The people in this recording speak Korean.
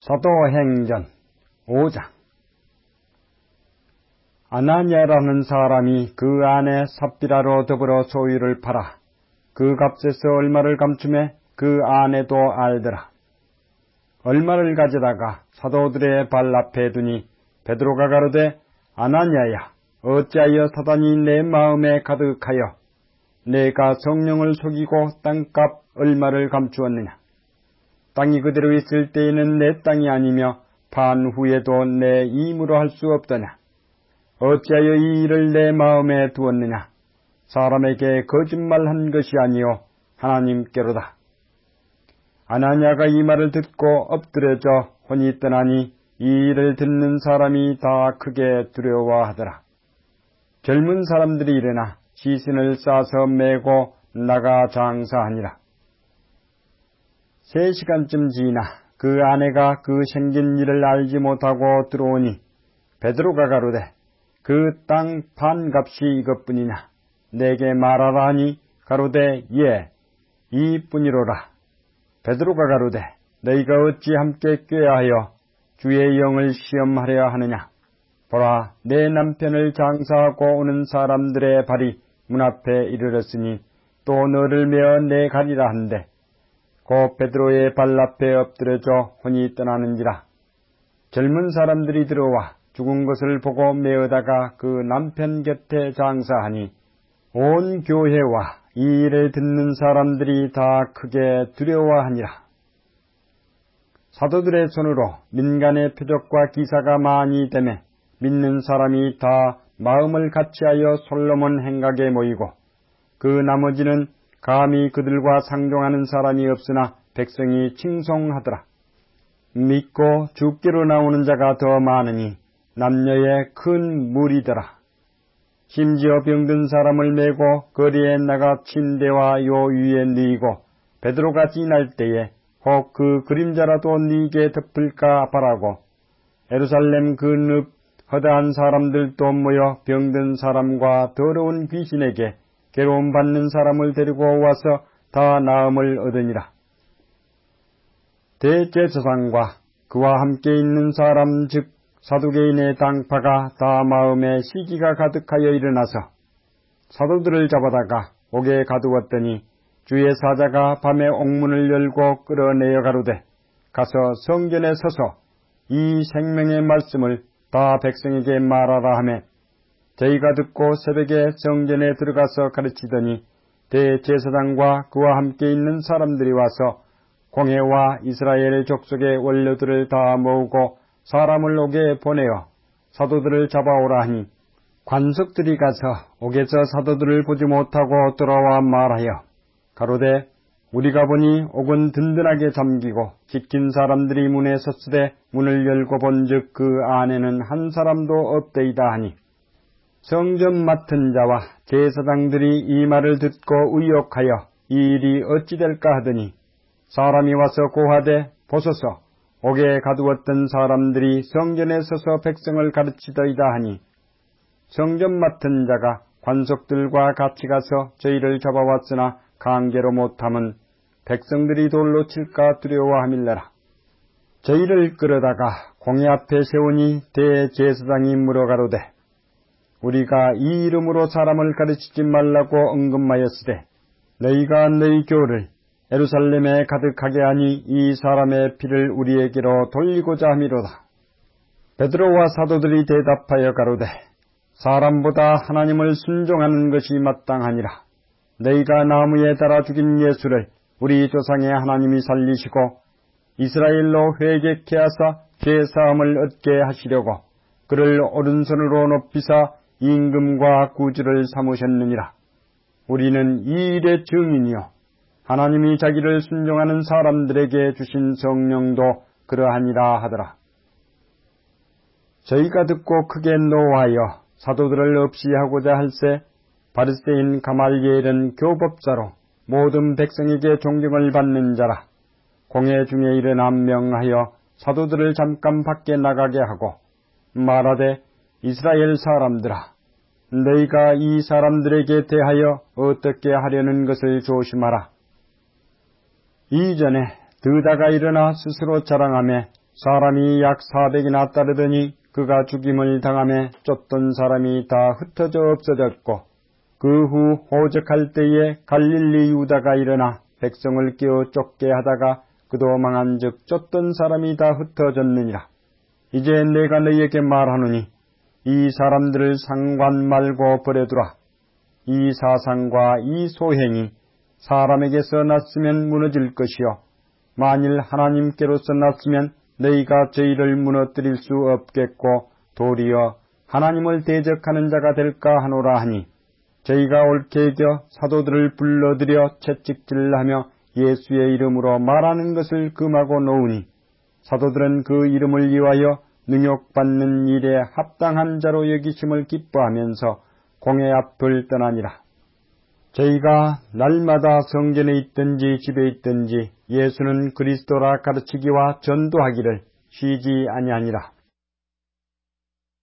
사도행전 5장. 아나니아라는 사람이 그 아내 삽비라로 더불어 소유를 팔아 그 값에서 얼마를 감춤해 그 아내도 알더라. 얼마를 가져다가 사도들의 발 앞에 두니 베드로가 가로되, 아나니아야, 어찌하여 사단이 내 마음에 가득하여 내가 성령을 속이고 땅값 얼마를 감추었느냐. 땅이 그대로 있을 때에는 내 땅이 아니며 판 후에도 내 임으로 할 수 없더냐. 어찌하여 이 일을 내 마음에 두었느냐. 사람에게 거짓말한 것이 아니요 하나님께로다. 아나니아가 이 말을 듣고 엎드려져 혼이 떠나니 이 일을 듣는 사람이 다 크게 두려워하더라. 젊은 사람들이 일어나 시신을 싸서 메고 나가 장사하니라. 3시간쯤 지나 그 아내가 그 생긴 일을 알지 못하고 들어오니 베드로가 가로되, 그 땅 판값이 이것뿐이냐. 내게 말하라 하니 가로되, 예, 이뿐이로라. 베드로가 가로되, 너희가 어찌 함께 꾀하여 주의 영을 시험하려 하느냐. 보라, 내 남편을 장사하고 오는 사람들의 발이 문 앞에 이르렀으니 또 너를 메어 내 가리라 한데 곧 베드로의 발 앞에 엎드려져 혼이 떠나는지라. 젊은 사람들이 들어와 죽은 것을 보고 메어다가 그 남편 곁에 장사하니 온 교회와 이 일을 듣는 사람들이 다 크게 두려워하니라. 사도들의 손으로 민간의 표적과 기사가 많이 되매 믿는 사람이 다 마음을 같이하여 솔로몬 행각에 모이고 그 나머지는 감히 그들과 상종하는 사람이 없으나 백성이 칭송하더라. 믿고 죽기로 나오는 자가 더 많으니 남녀의 큰 무리더라. 심지어 병든 사람을 메고 거리에 나가 침대와 요 위에 누이고 베드로가 지날 때에 혹 그 그림자라도 네게 덮을까 바라고 예루살렘 그 늪 허다한 사람들도 모여 병든 사람과 더러운 귀신에게 괴로움 받는 사람을 데리고 와서 다 나음을 얻으니라. 대제사장과 그와 함께 있는 사람 즉 사두개인의 당파가 다 마음에 시기가 가득하여 일어나서 사도들을 잡아다가 옥에 가두었더니 주의 사자가 밤에 옥문을 열고 끌어내어 가로되, 가서 성전에 서서 이 생명의 말씀을 다 백성에게 말하라 하매 저희가 듣고 새벽에 성전에 들어가서 가르치더니 대제사장과 그와 함께 있는 사람들이 와서 공회와 이스라엘 족속의 원로들을 다 모으고 사람을 옥에 보내어 사도들을 잡아오라 하니 관석들이 가서 옥에서 사도들을 보지 못하고 돌아와 말하여 가로되, 우리가 보니 옥은 든든하게 잠기고 지킨 사람들이 문에 섰으되 문을 열고 본즉 그 안에는 한 사람도 없되이다 하니 성전 맡은 자와 제사장들이 이 말을 듣고 의혹하여 이 일이 어찌 될까 하더니 사람이 와서 고하되, 보소서, 옥에 가두었던 사람들이 성전에 서서 백성을 가르치더이다 하니 성전 맡은 자가 관속들과 같이 가서 저희를 잡아왔으나 강제로 못함은 백성들이 돌로 칠까 두려워함일래라. 저희를 끌어다가 공회 앞에 세우니 대제사장이 물어가로되, 우리가 이 이름으로 사람을 가르치지 말라고 언급하였으되 너희가 너희 교를 예루살렘에 가득하게 하니 이 사람의 피를 우리에게로 돌리고자 함이로다. 베드로와 사도들이 대답하여 가로되, 사람보다 하나님을 순종하는 것이 마땅하니라. 너희가 나무에 달아 죽인 예수를 우리 조상의 하나님이 살리시고 이스라엘로 회개케 하사 죄사함을 얻게 하시려고 그를 오른손으로 높이사 임금과 구주를 삼으셨느니라. 우리는 이 일의 증인이요 하나님이 자기를 순종하는 사람들에게 주신 성령도 그러하니라 하더라. 저희가 듣고 크게 노하여 사도들을 없이 하고자 할세 바리새인 가말리엘은 교법자로 모든 백성에게 존경을 받는 자라. 공회 중에 일어나 명하여 사도들을 잠깐 밖에 나가게 하고 말하되, 이스라엘 사람들아, 너희가 이 사람들에게 대하여 어떻게 하려는 것을 조심하라. 이전에 드다가 일어나 스스로 자랑하며 사람이 약 400이나 따르더니 그가 죽임을 당하며 쫓던 사람이 다 흩어져 없어졌고 그 후 호적할 때에 갈릴리 유다가 일어나 백성을 깨어 쫓게 하다가 그도 망한즉 쫓던 사람이 다 흩어졌느니라. 이제 내가 너희에게 말하노니 이 사람들을 상관 말고 버려두라. 이 사상과 이 소행이 사람에게서 났으면 무너질 것이요 만일 하나님께로서 났으면 너희가 저희를 무너뜨릴 수 없겠고 도리어 하나님을 대적하는 자가 될까 하노라 하니 저희가 옳게 여겨 사도들을 불러들여 채찍질하며 예수의 이름으로 말하는 것을 금하고 놓으니 사도들은 그 이름을 위하여 능욕받는 일에 합당한 자로 여기심을 기뻐하면서 공회 앞을 떠나니라. 저희가 날마다 성전에 있든지 집에 있든지 예수는 그리스도라 가르치기와 전도하기를 쉬지 아니하니라.